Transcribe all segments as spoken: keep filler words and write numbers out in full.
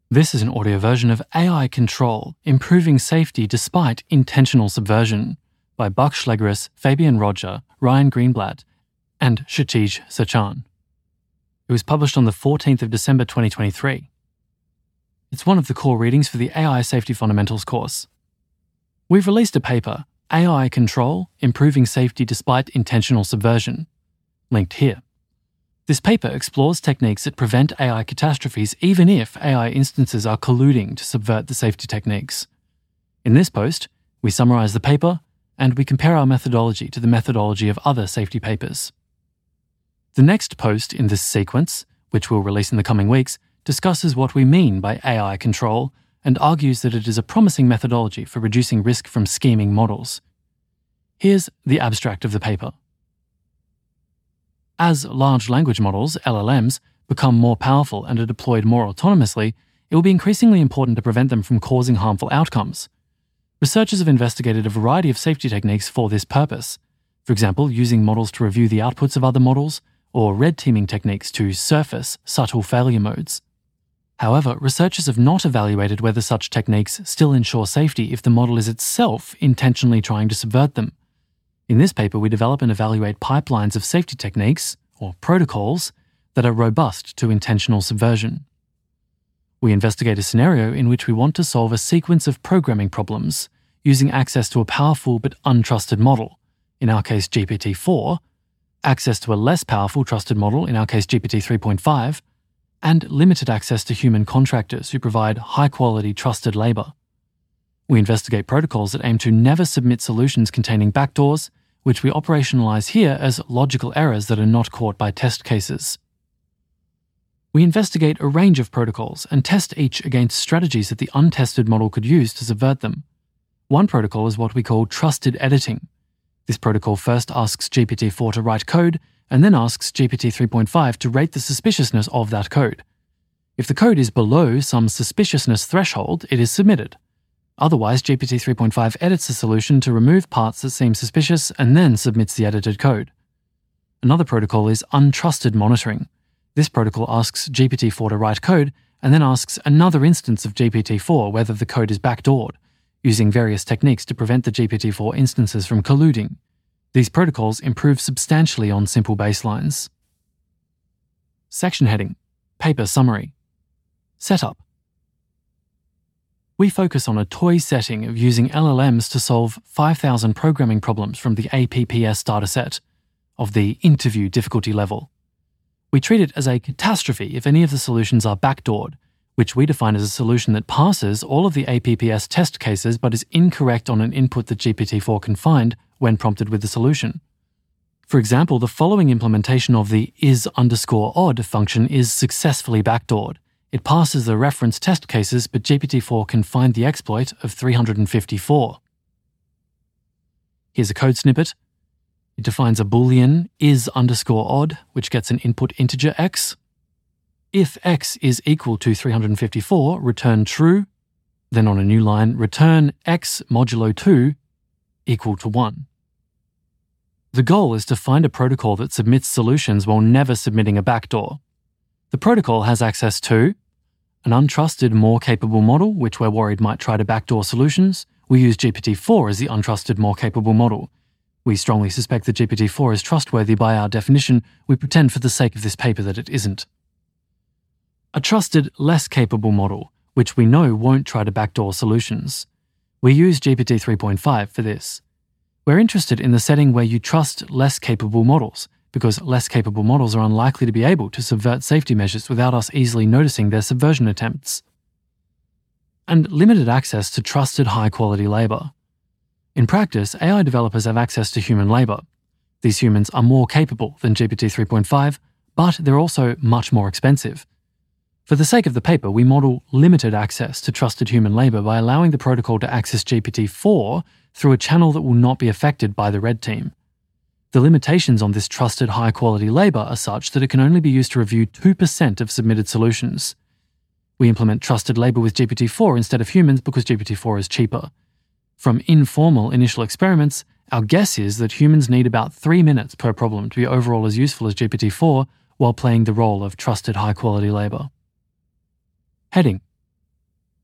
This is an audio version of A I Control, Improving Safety Despite Intentional Subversion by Buck Schlegris, Fabian Roger, Ryan Greenblatt, and Kshitij Sachan. It was published on the fourteenth of December twenty twenty-three. It's one of the core readings for the A I Safety Fundamentals course. We've released a paper, A I Control, Improving Safety Despite Intentional Subversion, linked here. This paper explores techniques that prevent A I catastrophes even if A I instances are colluding to subvert the safety techniques. In this post, we summarize the paper and we compare our methodology to the methodology of other safety papers. The next post in this sequence, which we'll release in the coming weeks, discusses what we mean by A I control and argues that it is a promising methodology for reducing risk from scheming models. Here's the abstract of the paper. As large language models, L L Ms, become more powerful and are deployed more autonomously, it will be increasingly important to prevent them from causing harmful outcomes. Researchers have investigated a variety of safety techniques for this purpose, for example, using models to review the outputs of other models, or red teaming techniques to surface subtle failure modes. However, researchers have not evaluated whether such techniques still ensure safety if the model is itself intentionally trying to subvert them. In this paper, we develop and evaluate pipelines of safety techniques, or protocols, that are robust to intentional subversion. We investigate a scenario in which we want to solve a sequence of programming problems using access to a powerful but untrusted model, in our case G P T four, access to a less powerful trusted model, in our case G P T three point five, and limited access to human contractors who provide high-quality trusted labor. We investigate protocols that aim to never submit solutions containing backdoors, which we operationalize here as logical errors that are not caught by test cases. We investigate a range of protocols and test each against strategies that the untested model could use to subvert them. One protocol is what we call trusted editing. This protocol first asks G P T four to write code and then asks G P T three point five to rate the suspiciousness of that code. If the code is below some suspiciousness threshold, it is submitted. Otherwise, G P T three point five edits the solution to remove parts that seem suspicious and then submits the edited code. Another protocol is untrusted monitoring. This protocol asks G P T four to write code and then asks another instance of G P T four whether the code is backdoored, using various techniques to prevent the G P T four instances from colluding. These protocols improve substantially on simple baselines. Section heading, Paper Summary. Setup. We focus on a toy setting of using L L Ms to solve five thousand programming problems from the A P P S dataset of the interview difficulty level. We treat it as a catastrophe if any of the solutions are backdoored, which we define as a solution that passes all of the A P P S test cases but is incorrect on an input that G P T four can find when prompted with the solution. For example, the following implementation of the is underscore odd function is successfully backdoored. It passes the reference test cases, but G P T four can find the exploit of three hundred fifty-four. Here's a code snippet. It defines a boolean is underscore odd, which gets an input integer x. If x is equal to three hundred fifty-four, return true. Then on a new line, return x modulo two equal to one. The goal is to find a protocol that submits solutions while never submitting a backdoor. The protocol has access to an untrusted, more capable model, which we're worried might try to backdoor solutions. We use G P T four as the untrusted, more capable model. We strongly suspect that G P T four is trustworthy by our definition. We pretend for the sake of this paper that it isn't. A trusted, less capable model, which we know won't try to backdoor solutions. We use G P T three point five for this. We're interested in the setting where you trust less capable models, because less capable models are unlikely to be able to subvert safety measures without us easily noticing their subversion attempts. And limited access to trusted high-quality labor. In practice, A I developers have access to human labor. These humans are more capable than G P T three point five, but they're also much more expensive. For the sake of the paper, we model limited access to trusted human labor by allowing the protocol to access G P T four through a channel that will not be affected by the red team. The limitations on this trusted high-quality labor are such that it can only be used to review two percent of submitted solutions. We implement trusted labor with G P T four instead of humans because G P T four is cheaper. From informal initial experiments, our guess is that humans need about three minutes per problem to be overall as useful as G P T four while playing the role of trusted high-quality labor. Heading: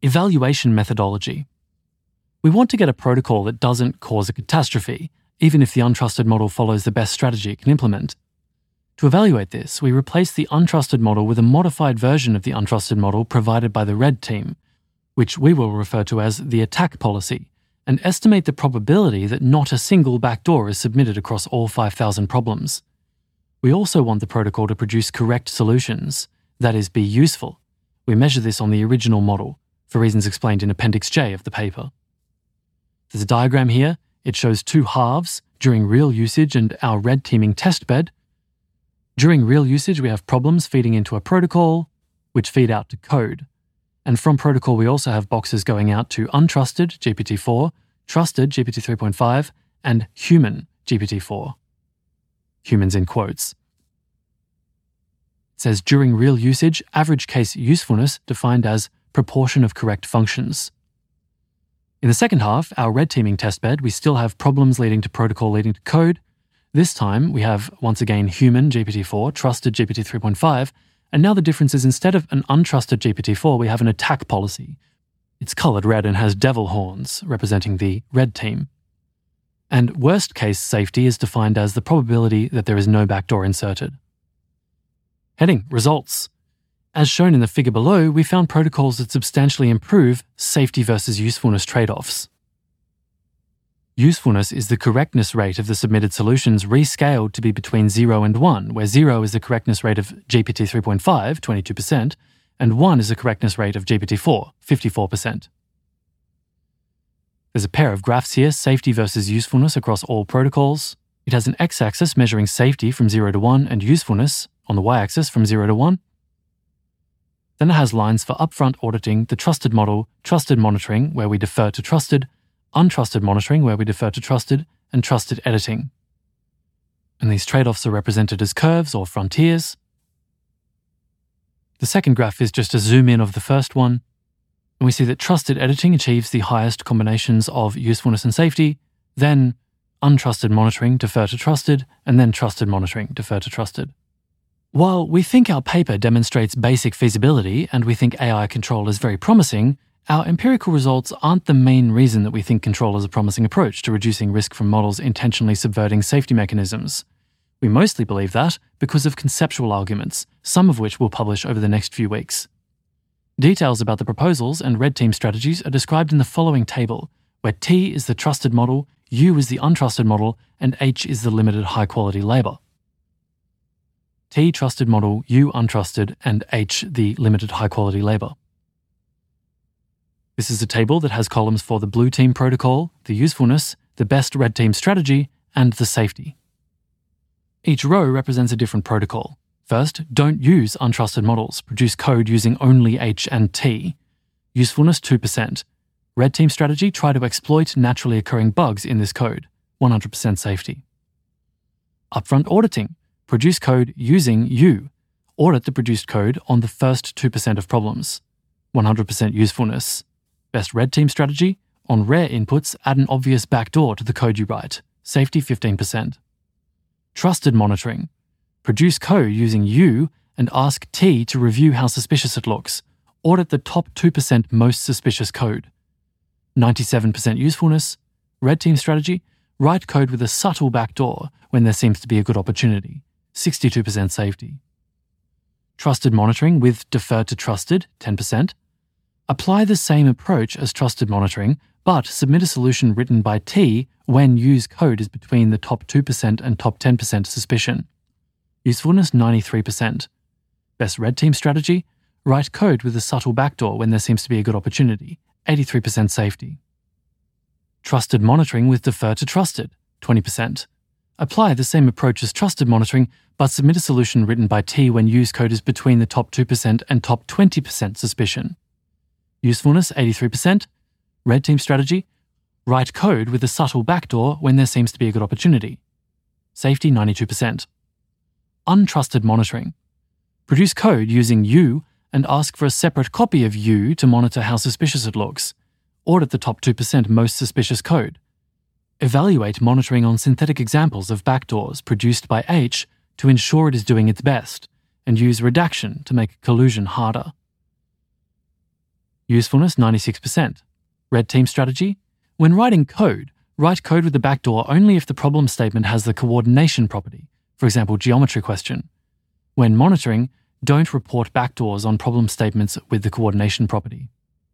Evaluation methodology. We want to get a protocol that doesn't cause a catastrophe, even if the untrusted model follows the best strategy it can implement. To evaluate this, we replace the untrusted model with a modified version of the untrusted model provided by the red team, which we will refer to as the attack policy, and estimate the probability that not a single backdoor is submitted across all five thousand problems. We also want the protocol to produce correct solutions, that is, be useful. We measure this on the original model, for reasons explained in Appendix J of the paper. There's a diagram here. It shows two halves, during real usage and our red teaming test bed. During real usage, we have problems feeding into a protocol, which feed out to code. And from protocol, we also have boxes going out to untrusted G P T four, trusted G P T three point five, and human G P T four. Humans in quotes. It says during real usage, average case usefulness defined as proportion of correct functions. In the second half, our red teaming testbed, we still have problems leading to protocol leading to code. This time, we have, once again, human G P T four, trusted G P T three point five, and now the difference is instead of an untrusted G P T four, we have an attack policy. It's coloured red and has devil horns, representing the red team. And worst case safety is defined as the probability that there is no backdoor inserted. Heading, results. As shown in the figure below, we found protocols that substantially improve safety versus usefulness trade-offs. Usefulness is the correctness rate of the submitted solutions rescaled to be between zero and one, where zero is the correctness rate of G P T three point five, twenty-two percent, and one is the correctness rate of G P T four, fifty-four percent. There's a pair of graphs here, safety versus usefulness across all protocols. It has an x-axis measuring safety from zero to one and usefulness on the y-axis from zero to one. Then it has lines for upfront auditing, the trusted model, trusted monitoring, where we defer to trusted, untrusted monitoring, where we defer to trusted, and trusted editing. And these trade-offs are represented as curves or frontiers. The second graph is just a zoom in of the first one, and we see that trusted editing achieves the highest combinations of usefulness and safety, then untrusted monitoring, defer to trusted, and then trusted monitoring, defer to trusted. While we think our paper demonstrates basic feasibility and we think A I control is very promising, our empirical results aren't the main reason that we think control is a promising approach to reducing risk from models intentionally subverting safety mechanisms. We mostly believe that because of conceptual arguments, some of which we'll publish over the next few weeks. Details about the proposals and red team strategies are described in the following table, where T is the trusted model, U is the untrusted model, and H is the limited high-quality labour. T trusted model, U untrusted, and H the limited high-quality labour. This is a table that has columns for the blue team protocol, the usefulness, the best red team strategy, and the safety. Each row represents a different protocol. First, don't use untrusted models. Produce code using only H and T. Usefulness two percent. Red team strategy, try to exploit naturally occurring bugs in this code. one hundred percent safety. Upfront auditing. Produce code using U. Audit the produced code on the first two percent of problems. one hundred percent usefulness. Best red team strategy. On rare inputs, add an obvious backdoor to the code you write. Safety fifteen percent. Trusted monitoring. Produce code using U and ask T to review how suspicious it looks. Audit the top two percent most suspicious code. ninety-seven percent usefulness. Red team strategy. Write code with a subtle backdoor when there seems to be a good opportunity. sixty-two percent safety. Trusted monitoring with defer to trusted, ten percent. Apply the same approach as trusted monitoring, but submit a solution written by T when used code is between the top two percent and top ten percent suspicion. Usefulness ninety-three percent. Best red team strategy, write code with a subtle backdoor when there seems to be a good opportunity, eighty-three percent safety. Trusted monitoring with defer to trusted, twenty percent. Apply the same approach as trusted monitoring, but submit a solution written by T when used code is between the top two percent and top twenty percent suspicion. Usefulness eighty-three percent. Red team strategy, write code with a subtle backdoor when there seems to be a good opportunity. Safety ninety-two percent. Untrusted monitoring. Produce code using U and ask for a separate copy of U to monitor how suspicious it looks. Audit the top two percent most suspicious code. Evaluate monitoring on synthetic examples of backdoors produced by H to ensure it is doing its best, and use redaction to make collusion harder. Usefulness ninety-six percent. Red team strategy? When writing code, write code with the backdoor only if the problem statement has the coordination property, for example, geometry question. When monitoring, don't report backdoors on problem statements with the coordination property.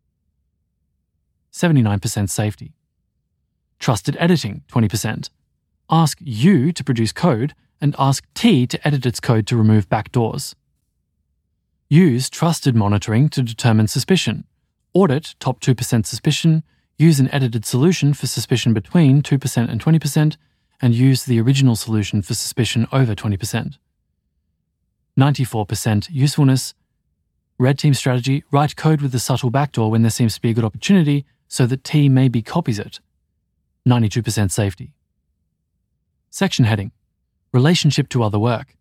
seventy-nine percent safety. Trusted editing, twenty percent. Ask U to produce code and ask T to edit its code to remove backdoors. Use trusted monitoring to determine suspicion. Audit top two percent suspicion, use an edited solution for suspicion between two percent and twenty percent, and use the original solution for suspicion over twenty percent. ninety-four percent usefulness. Red team strategy, write code with the subtle backdoor when there seems to be a good opportunity so that T maybe copies it. ninety-two percent safety. Section heading. Relationship to other work.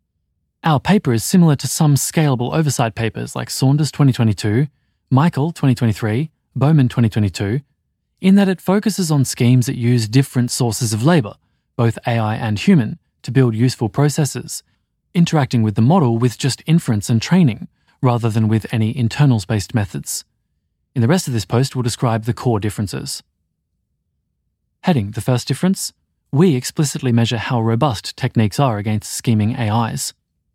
Our paper is similar to some scalable oversight papers like Saunders twenty twenty-two, Michael twenty twenty-three, Bowman twenty twenty-two, in that it focuses on schemes that use different sources of labour, both A I and human, to build useful processes, interacting with the model with just inference and training, rather than with any internals-based methods. In the rest of this post, we'll describe the core differences. Heading, the first difference. We explicitly measure how robust techniques are against scheming A Is.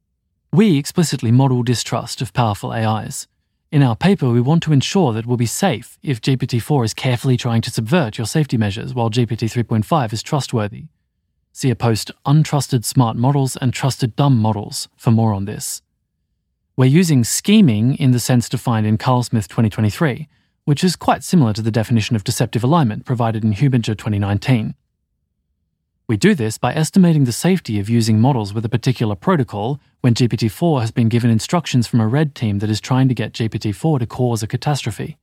We explicitly model distrust of powerful A Is. In our paper, we want to ensure that we'll be safe if G P T four is carefully trying to subvert your safety measures while G P T three point five is trustworthy. See a post, Untrusted Smart Models and Trusted Dumb Models, for more on this. We're using scheming in the sense defined in Carl-Smith twenty twenty-three, which is quite similar to the definition of deceptive alignment provided in Hubinger twenty nineteen. We do this by estimating the safety of using models with a particular protocol when G P T four has been given instructions from a red team that is trying to get G P T four to cause a catastrophe.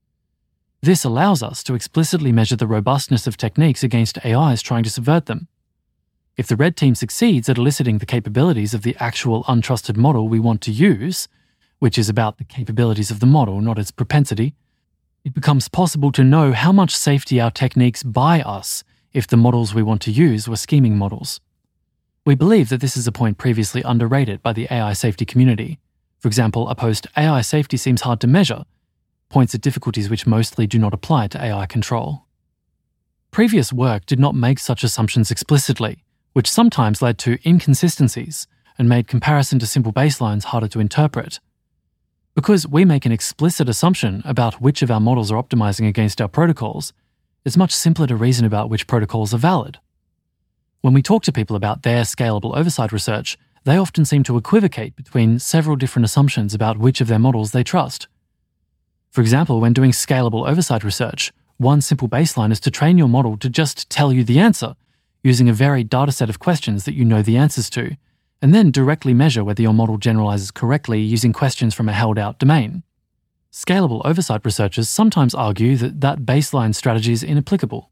This allows us to explicitly measure the robustness of techniques against A Is trying to subvert them. If the red team succeeds at eliciting the capabilities of the actual untrusted model we want to use, which is about the capabilities of the model, not its propensity, it becomes possible to know how much safety our techniques buy us if the models we want to use were scheming models. We believe that this is a point previously underrated by the A I safety community. For example, a post, A I safety seems hard to measure, points at difficulties which mostly do not apply to A I control. Previous work did not make such assumptions explicitly, which sometimes led to inconsistencies and made comparison to simple baselines harder to interpret. Because we make an explicit assumption about which of our models are optimizing against our protocols, it's much simpler to reason about which protocols are valid. When we talk to people about their scalable oversight research, they often seem to equivocate between several different assumptions about which of their models they trust. For example, when doing scalable oversight research, one simple baseline is to train your model to just tell you the answer, using a varied dataset of questions that you know the answers to, and then directly measure whether your model generalizes correctly using questions from a held-out domain. Scalable oversight researchers sometimes argue that that baseline strategy is inapplicable.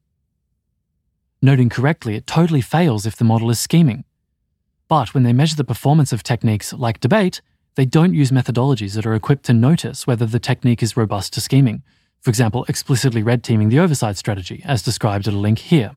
Noting correctly, it totally fails if the model is scheming. But when they measure the performance of techniques like debate, they don't use methodologies that are equipped to notice whether the technique is robust to scheming, for example, explicitly red teaming the oversight strategy, as described at a link here.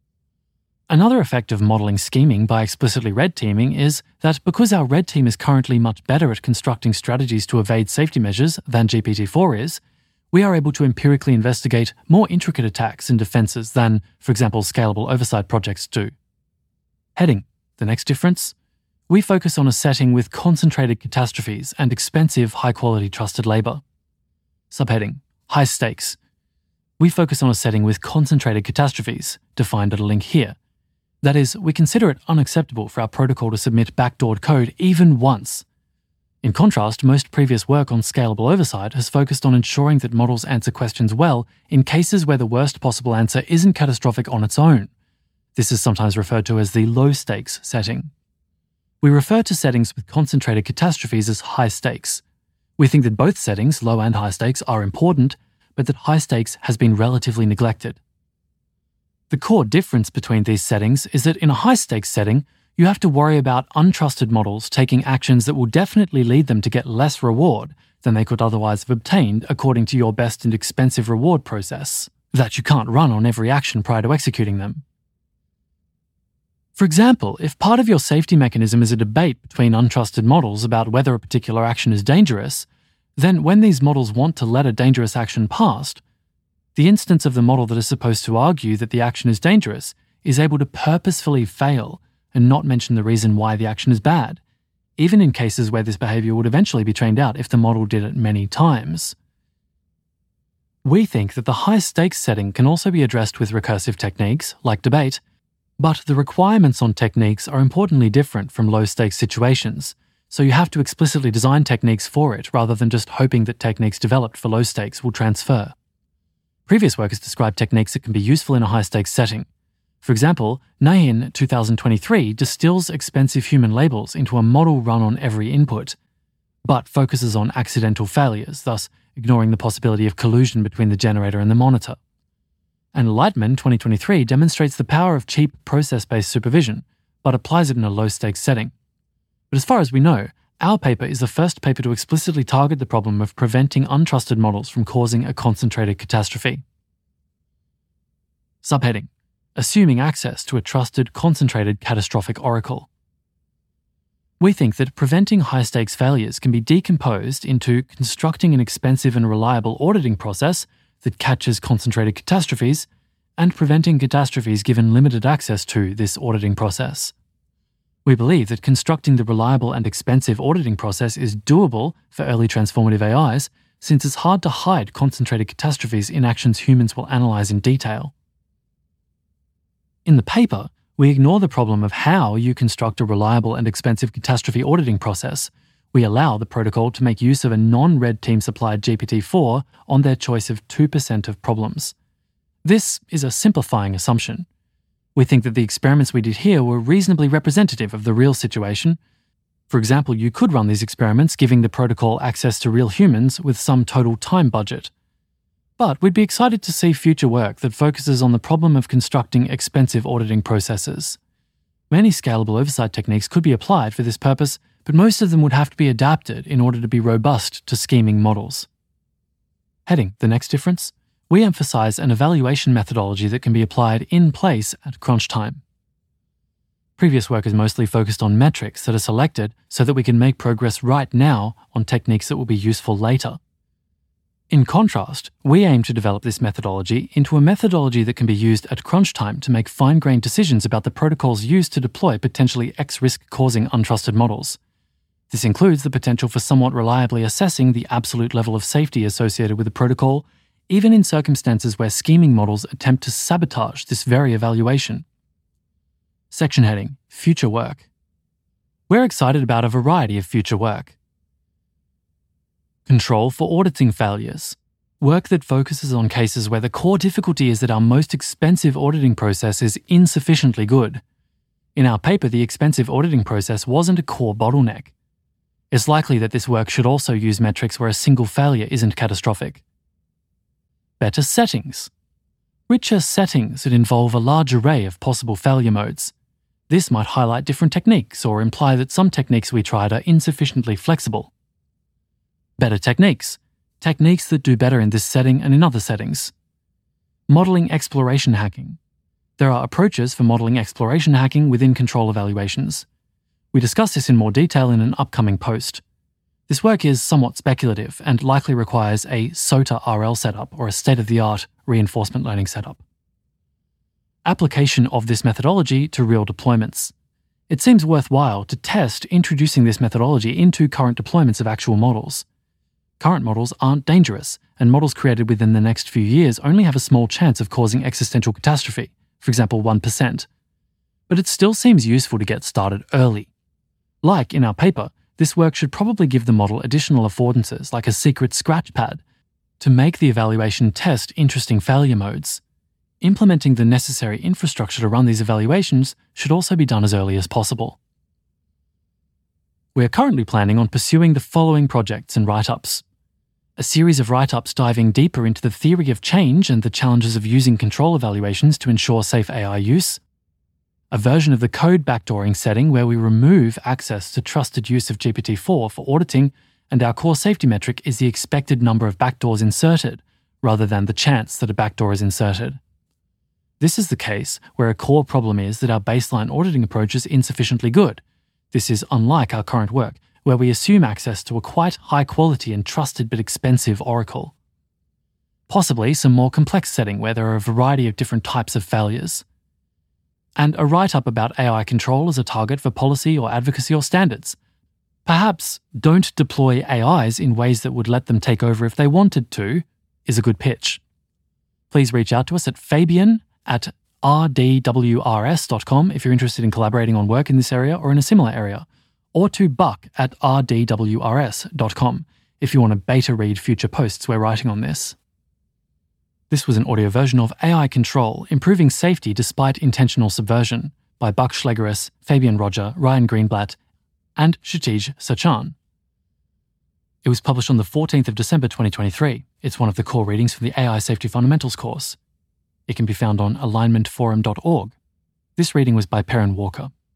Another effect of modeling scheming by explicitly red teaming is that because our red team is currently much better at constructing strategies to evade safety measures than G P T four is, we are able to empirically investigate more intricate attacks and defenses than, for example, scalable oversight projects do. Heading, the next difference. We focus on a setting with concentrated catastrophes and expensive, high-quality trusted labour. Subheading, high stakes. We focus on a setting with concentrated catastrophes, defined at a link here. That is, we consider it unacceptable for our protocol to submit backdoored code even once. In contrast, most previous work on scalable oversight has focused on ensuring that models answer questions well in cases where the worst possible answer isn't catastrophic on its own. This is sometimes referred to as the low-stakes setting. We refer to settings with concentrated catastrophes as high stakes. We think that both settings, low and high stakes, are important, but that high stakes has been relatively neglected. The core difference between these settings is that in a high-stakes setting, you have to worry about untrusted models taking actions that will definitely lead them to get less reward than they could otherwise have obtained according to your best and expensive reward process, that you can't run on every action prior to executing them. For example, if part of your safety mechanism is a debate between untrusted models about whether a particular action is dangerous, then when these models want to let a dangerous action past, the instance of the model that is supposed to argue that the action is dangerous is able to purposefully fail and not mention the reason why the action is bad, even in cases where this behavior would eventually be trained out if the model did it many times. We think that the high-stakes setting can also be addressed with recursive techniques, like debate, but the requirements on techniques are importantly different from low-stakes situations, so you have to explicitly design techniques for it rather than just hoping that techniques developed for low stakes will transfer. Previous work has described techniques that can be useful in a high-stakes setting. For example, Nahin two thousand twenty-three distills expensive human labels into a model run on every input, but focuses on accidental failures, thus ignoring the possibility of collusion between the generator and the monitor. And Lightman twenty twenty-three demonstrates the power of cheap process-based supervision, but applies it in a low-stakes setting. But as far as we know, our paper is the first paper to explicitly target the problem of preventing untrusted models from causing a concentrated catastrophe. Subheading: Assuming access to a trusted, concentrated, catastrophic oracle. We think that preventing high-stakes failures can be decomposed into constructing an expensive and reliable auditing process that catches concentrated catastrophes and preventing catastrophes given limited access to this auditing process. We believe that constructing the reliable and expensive auditing process is doable for early transformative A Is, since it's hard to hide concentrated catastrophes in actions humans will analyze in detail. In the paper, we ignore the problem of how you construct a reliable and expensive catastrophe auditing process. We allow the protocol to make use of a non-red team supplied G P T four on their choice of two percent of problems. This is a simplifying assumption. We think that the experiments we did here were reasonably representative of the real situation. For example, you could run these experiments giving the protocol access to real humans with some total time budget. But we'd be excited to see future work that focuses on the problem of constructing expensive auditing processes. Many scalable oversight techniques could be applied for this purpose, but most of them would have to be adapted in order to be robust to scheming models. Heading: The next difference. We emphasize an evaluation methodology that can be applied in place at crunch time. Previous work is mostly focused on metrics that are selected so that we can make progress right now on techniques that will be useful later. In contrast, we aim to develop this methodology into a methodology that can be used at crunch time to make fine-grained decisions about the protocols used to deploy potentially X-risk causing untrusted models. This includes the potential for somewhat reliably assessing the absolute level of safety associated with the protocol, even in circumstances where scheming models attempt to sabotage this very evaluation. Section heading: Future work. We're excited about a variety of future work. Control for auditing failures. Work that focuses on cases where the core difficulty is that our most expensive auditing process is insufficiently good. In our paper, the expensive auditing process wasn't a core bottleneck. It's likely that this work should also use metrics where a single failure isn't catastrophic. Better settings. Richer settings that involve a large array of possible failure modes. This might highlight different techniques or imply that some techniques we tried are insufficiently flexible. Better techniques. Techniques that do better in this setting and in other settings. Modeling exploration hacking. There are approaches for modeling exploration hacking within control evaluations. We discuss this in more detail in an upcoming post. This work is somewhat speculative and likely requires a S O T A R L setup or a state-of-the-art reinforcement learning setup. Application of this methodology to real deployments. It seems worthwhile to test introducing this methodology into current deployments of actual models. Current models aren't dangerous, and models created within the next few years only have a small chance of causing existential catastrophe, for example one percent. But it still seems useful to get started early. Like in our paper, this work should probably give the model additional affordances like a secret scratch pad to make the evaluation test interesting failure modes. Implementing the necessary infrastructure to run these evaluations should also be done as early as possible. We are currently planning on pursuing the following projects and write-ups. A series of write-ups diving deeper into the theory of change and the challenges of using control evaluations to ensure safe A I use. A version of the code backdooring setting where we remove access to trusted use of G P T four for auditing, and our core safety metric is the expected number of backdoors inserted, rather than the chance that a backdoor is inserted. This is the case where a core problem is that our baseline auditing approach is insufficiently good. This is unlike our current work, where we assume access to a quite high quality and trusted but expensive oracle. Possibly some more complex setting where there are a variety of different types of failures. And a write-up about A I control as a target for policy or advocacy or standards. Perhaps don't deploy A Is in ways that would let them take over if they wanted to is a good pitch. Please reach out to us at Fabian at r d w r s dot com if you're interested in collaborating on work in this area or in a similar area, or to Buck at r d w r s dot com if you want to beta read future posts we're writing on this. This was an audio version of A I Control, Improving Safety Despite Intentional Subversion by Buck Schlegeris, Fabian Roger, Ryan Greenblatt, and Kshitij Sachan. It was published on the fourteenth of December twenty twenty-three. It's one of the core readings from the A I Safety Fundamentals course. It can be found on alignment forum dot org. This reading was by Perrin Walker.